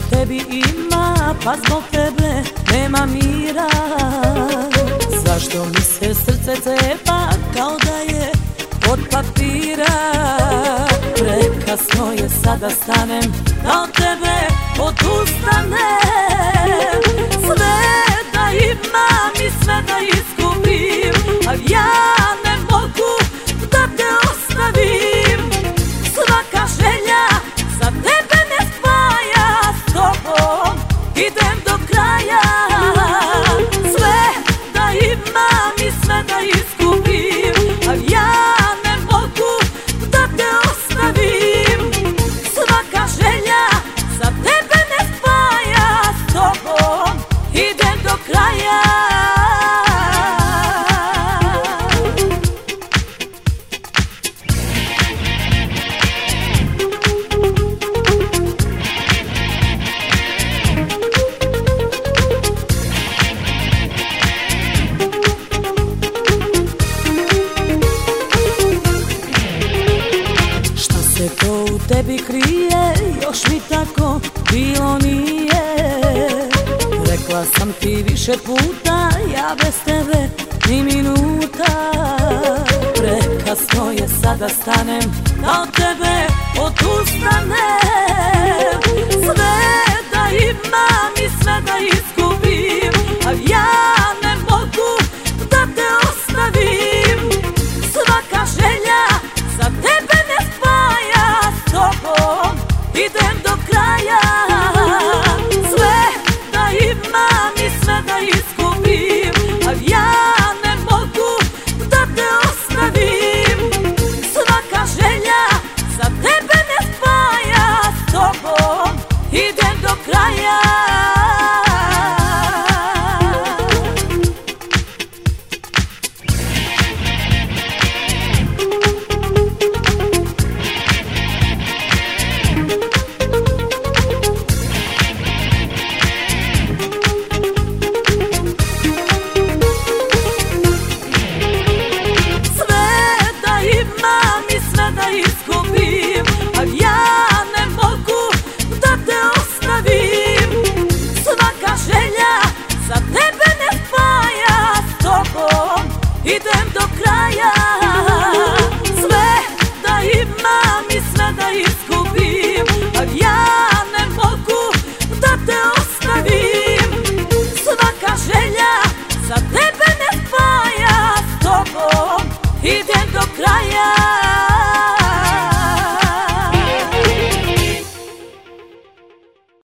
tebi ima, pa zbog tebe nema mira. Zašto mi se srce cepa kao da je od papira? Prekasno je sada stanem, da od tebe odustanem. Sve da imam i sve da izgubim, ali ja ne mogu da te ostavim. Svaka želja za tebe ne spaja, s tobom idem do kraja. Sve da imam i sve da izgubim, ali ja ne mogu da te ostavim. Svaka želja za tebe ne spaja, s tobom idem do kraja. To u tebi krije, još mi tako bilo nije. Rekla sam ti više puta, ja bez tebe ni minuta. Prekasno je sada stanem, da od tebe odustanem.